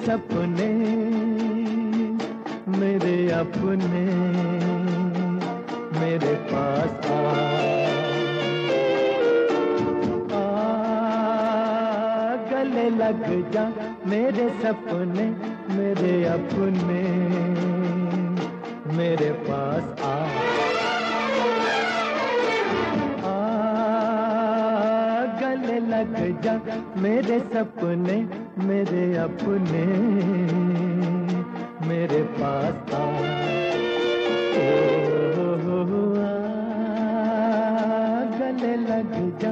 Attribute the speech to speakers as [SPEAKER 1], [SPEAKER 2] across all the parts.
[SPEAKER 1] सपने मेरे अपने मेरे पास गले लग जा मेरे सपने मेरे अपने मेरे पास गले लग जा मेरे सपने मेरे अपने मेरे पास गले लग जा।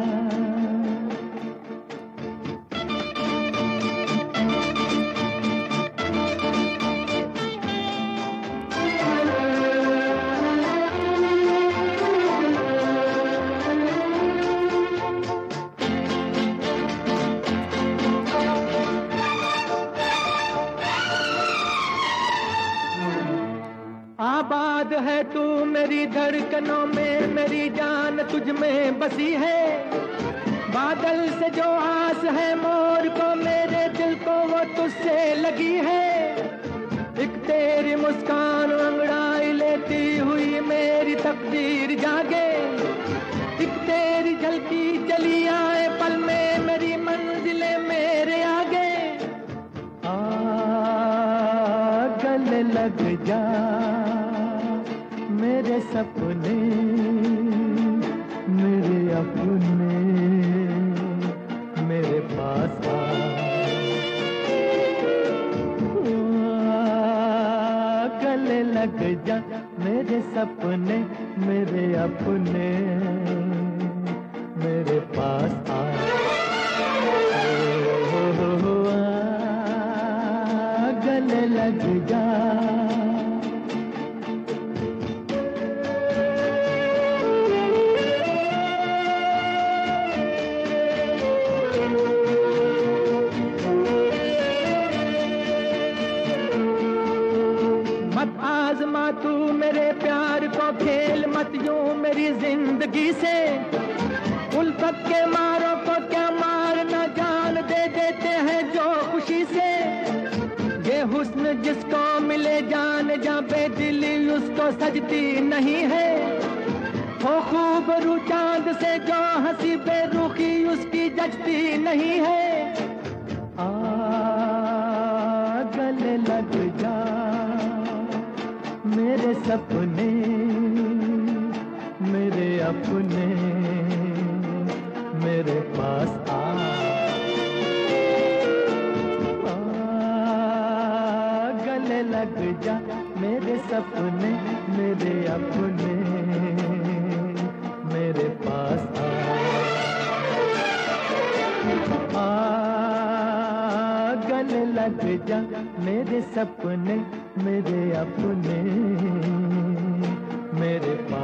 [SPEAKER 1] आबाद है तू मेरी धड़कनों में, मेरी जान तुझ में बसी है। बादल से जो आस है मोर को, मेरे दिल को वो तुझसे लगी है। एक तेरी मुस्कान अंगड़ाई लेती हुई मेरी तकदीर जागे। एक तेरी झलकी चली आए पल में मेरी मंजिलें मेरे आगे। गले लग जा मेरे सपने मेरे अपने मेरे पास गले लग जा मेरे सपने मेरे अपने मेरे पास गले लग जा। मत आजमा तू मेरे प्यार को खेल मत यूं मेरी जिंदगी से। उल्फत के मारों को क्या मारना जान दे देते हैं जो खुशी से। ये हुस्न जिसको मिले जान जा बेदिली उसको सजती नहीं है। हो खूबरू चांद से जो हंसी बेरुखी उसकी जचती नहीं है। गले लग जा मेरे सपने मेरे अपने मेरे पास गले लग जा मेरे सपने मेरे अपने मेरे पास गले लग जा मेरे सपने मेरे अपने मेरे पास।